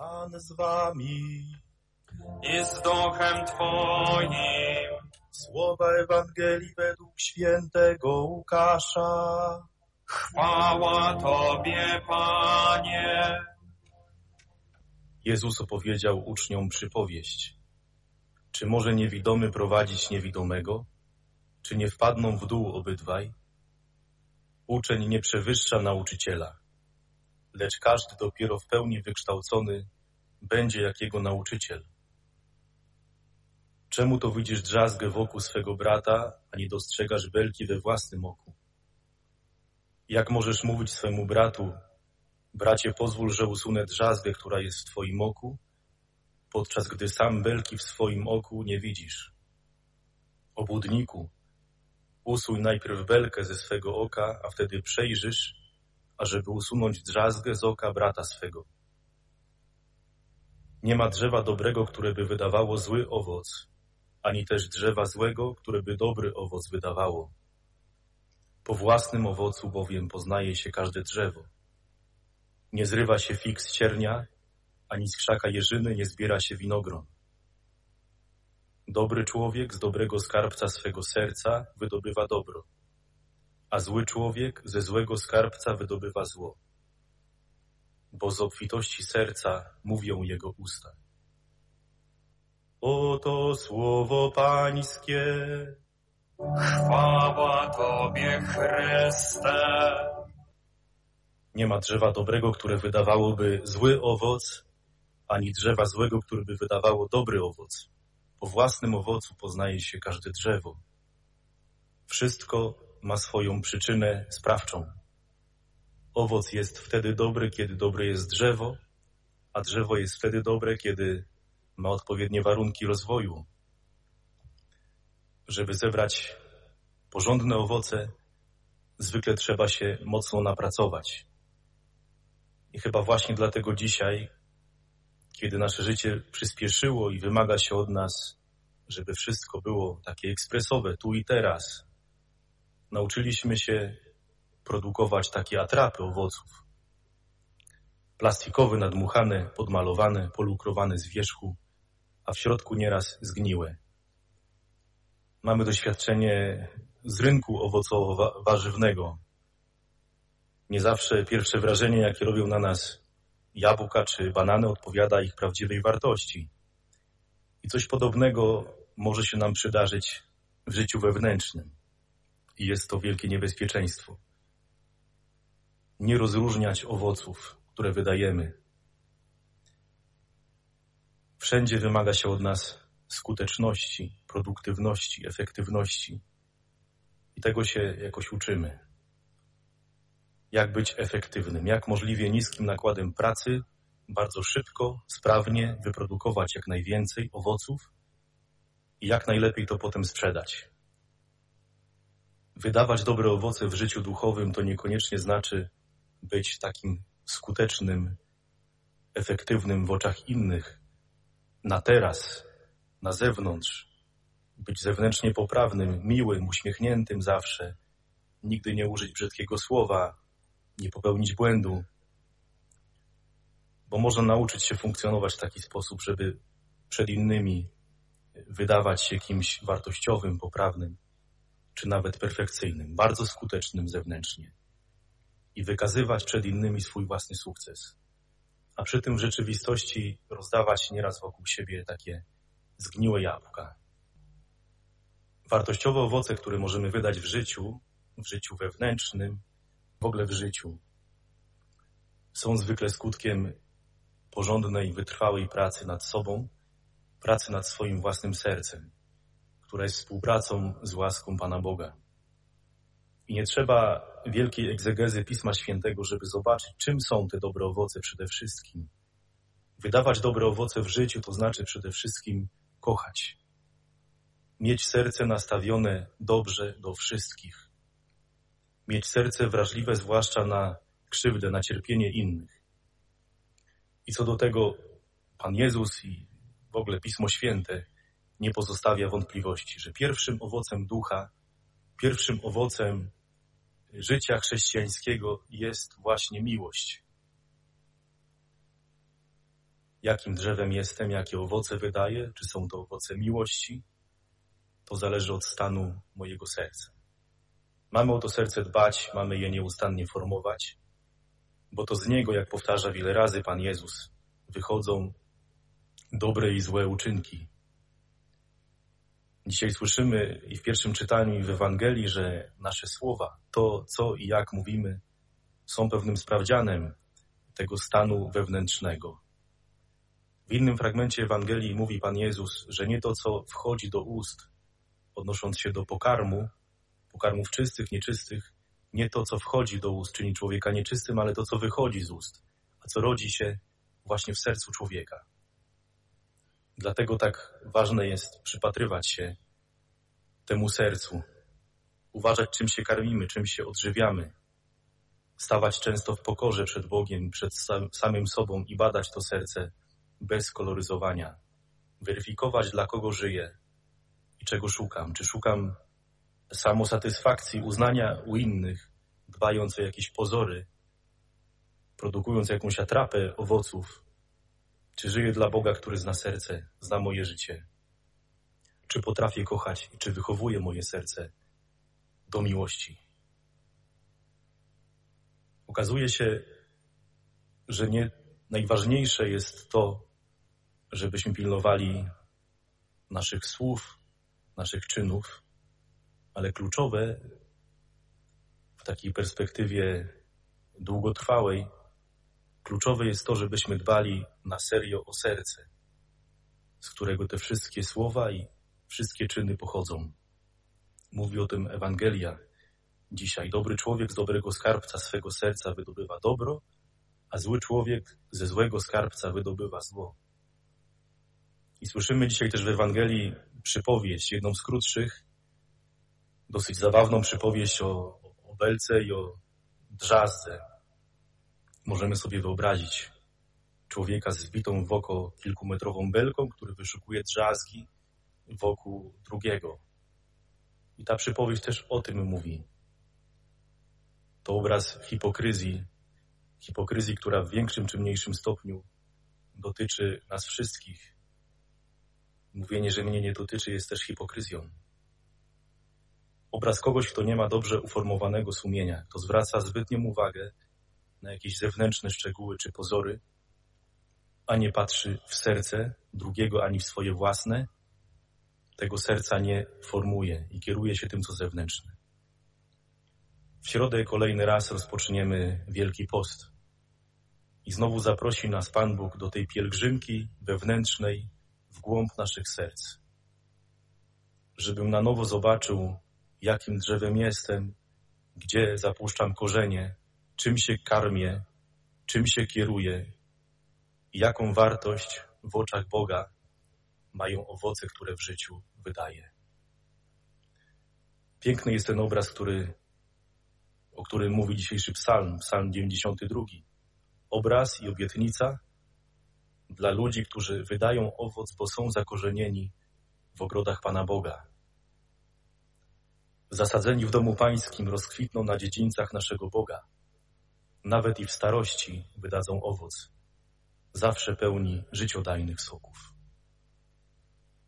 Pan z wami. I z duchem Twoim. Słowa Ewangelii według świętego Łukasza. Chwała Tobie, Panie. Jezus opowiedział uczniom przypowieść. Czy może niewidomy prowadzić niewidomego? Czy nie wpadną w dół obydwaj? Uczeń nie przewyższa nauczyciela, lecz każdy dopiero w pełni wykształcony będzie jak jego nauczyciel. Czemu to widzisz drzazgę wokół swego brata, a nie dostrzegasz belki we własnym oku? Jak możesz mówić swemu bratu: bracie, pozwól, że usunę drzazgę, która jest w twoim oku, podczas gdy sam belki w swoim oku nie widzisz? Obłudniku, usuń najpierw belkę ze swego oka, a wtedy przejrzysz, ażeby usunąć drzazgę z oka brata swego. Nie ma drzewa dobrego, które by wydawało zły owoc, ani też drzewa złego, które by dobry owoc wydawało. Po własnym owocu bowiem poznaje się każde drzewo. Nie zrywa się fig z ciernia, ani z krzaka jeżyny nie zbiera się winogron. Dobry człowiek z dobrego skarbca swego serca wydobywa dobro, a zły człowiek ze złego skarbca wydobywa zło. Bo z obfitości serca mówią jego usta. Oto słowo Pańskie. Chwała Tobie, Chryste. Nie ma drzewa dobrego, które wydawałoby zły owoc, ani drzewa złego, które by wydawało dobry owoc. Po własnym owocu poznaje się każde drzewo. Wszystko ma swoją przyczynę sprawczą. Owoc jest wtedy dobry, kiedy dobre jest drzewo, a drzewo jest wtedy dobre, kiedy ma odpowiednie warunki rozwoju. Żeby zebrać porządne owoce, zwykle trzeba się mocno napracować. I chyba właśnie dlatego dzisiaj, kiedy nasze życie przyspieszyło i wymaga się od nas, żeby wszystko było takie ekspresowe, tu i teraz, nauczyliśmy się produkować takie atrapy owoców. Plastikowe, nadmuchane, podmalowane, polukrowane z wierzchu, a w środku nieraz zgniłe. Mamy doświadczenie z rynku owocowo-warzywnego. Nie zawsze pierwsze wrażenie, jakie robią na nas jabłka czy banany, odpowiada ich prawdziwej wartości. I coś podobnego może się nam przydarzyć w życiu wewnętrznym. I jest to wielkie niebezpieczeństwo. Nie rozróżniać owoców, które wydajemy. Wszędzie wymaga się od nas skuteczności, produktywności, efektywności. I tego się jakoś uczymy. Jak być efektywnym, jak możliwie niskim nakładem pracy, bardzo szybko, sprawnie wyprodukować jak najwięcej owoców i jak najlepiej to potem sprzedać. Wydawać dobre owoce w życiu duchowym to niekoniecznie znaczy być takim skutecznym, efektywnym w oczach innych, na teraz, na zewnątrz, być zewnętrznie poprawnym, miłym, uśmiechniętym zawsze, nigdy nie użyć brzydkiego słowa, nie popełnić błędu, bo można nauczyć się funkcjonować w taki sposób, żeby przed innymi wydawać się kimś wartościowym, poprawnym, czy nawet perfekcyjnym, bardzo skutecznym zewnętrznie i wykazywać przed innymi swój własny sukces. A przy tym w rzeczywistości rozdawać nieraz wokół siebie takie zgniłe jabłka. Wartościowe owoce, które możemy wydać w życiu wewnętrznym, w ogóle w życiu, są zwykle skutkiem porządnej, wytrwałej pracy nad sobą, pracy nad swoim własnym sercem, która jest współpracą z łaską Pana Boga. I nie trzeba wielkiej egzegezy Pisma Świętego, żeby zobaczyć, czym są te dobre owoce przede wszystkim. Wydawać dobre owoce w życiu to znaczy przede wszystkim kochać. Mieć serce nastawione dobrze do wszystkich. Mieć serce wrażliwe zwłaszcza na krzywdę, na cierpienie innych. I co do tego Pan Jezus i w ogóle Pismo Święte nie pozostawia wątpliwości, że pierwszym owocem ducha, pierwszym owocem życia chrześcijańskiego jest właśnie miłość. jakim drzewem jestem, jakie owoce wydaję, czy są to owoce miłości, to zależy od stanu mojego serca. Mamy o to serce dbać, mamy je nieustannie formować, bo to z niego, jak powtarza wiele razy Pan Jezus, wychodzą dobre i złe uczynki. Dzisiaj słyszymy i w pierwszym czytaniu, i w Ewangelii, że nasze słowa, to co i jak mówimy, są pewnym sprawdzianem tego stanu wewnętrznego. W innym fragmencie Ewangelii mówi Pan Jezus, że nie to, co wchodzi do ust, odnosząc się do pokarmów czystych, nieczystych, nie to, co wchodzi do ust, czyni człowieka nieczystym, ale to, co wychodzi z ust, a co rodzi się właśnie w sercu człowieka. Dlatego tak ważne jest przypatrywać się temu sercu, uważać, czym się karmimy, czym się odżywiamy, stawać często w pokorze przed Bogiem, przed samym sobą i badać to serce bez koloryzowania, weryfikować, dla kogo żyję i czego szukam. Czy szukam samosatysfakcji, uznania u innych, dbając o jakieś pozory, produkując jakąś atrapę owoców, czy żyję dla Boga, który zna serce, zna moje życie? Czy potrafię kochać i czy wychowuję moje serce do miłości? Okazuje się, że nie najważniejsze jest to, żebyśmy pilnowali naszych słów, naszych czynów, ale kluczowe w takiej perspektywie długotrwałej, kluczowe jest to, żebyśmy dbali na serio o serce, z którego te wszystkie słowa i wszystkie czyny pochodzą. Mówi o tym Ewangelia dzisiaj. Dobry człowiek z dobrego skarbca swego serca wydobywa dobro, a zły człowiek ze złego skarbca wydobywa zło. I słyszymy dzisiaj też w Ewangelii przypowieść, jedną z krótszych, dosyć zabawną przypowieść o belce i o drzazdze. Możemy sobie wyobrazić człowieka z wbitą w oko kilkumetrową belką, który wyszukuje drzazgi wokół drugiego. I ta przypowieść też o tym mówi. To obraz hipokryzji, która w większym czy mniejszym stopniu dotyczy nas wszystkich. Mówienie, że mnie nie dotyczy, jest też hipokryzją. Obraz kogoś, kto nie ma dobrze uformowanego sumienia, kto zwraca zbytnią uwagę na jakieś zewnętrzne szczegóły czy pozory, a nie patrzy w serce drugiego ani w swoje własne, tego serca nie formuje i kieruje się tym, co zewnętrzne. W środę kolejny raz rozpoczniemy Wielki Post i znowu zaprosi nas Pan Bóg do tej pielgrzymki wewnętrznej w głąb naszych serc, żebym na nowo zobaczył, jakim drzewem jestem, gdzie zapuszczam korzenie, czym się karmię, czym się kieruję i jaką wartość w oczach Boga mają owoce, które w życiu wydaję. Piękny jest ten obraz, o którym mówi dzisiejszy psalm 92. Obraz i obietnica dla ludzi, którzy wydają owoc, bo są zakorzenieni w ogrodach Pana Boga. Zasadzeni w domu pańskim rozkwitną na dziedzińcach naszego Boga. Nawet i w starości wydadzą owoc, zawsze pełni życiodajnych soków.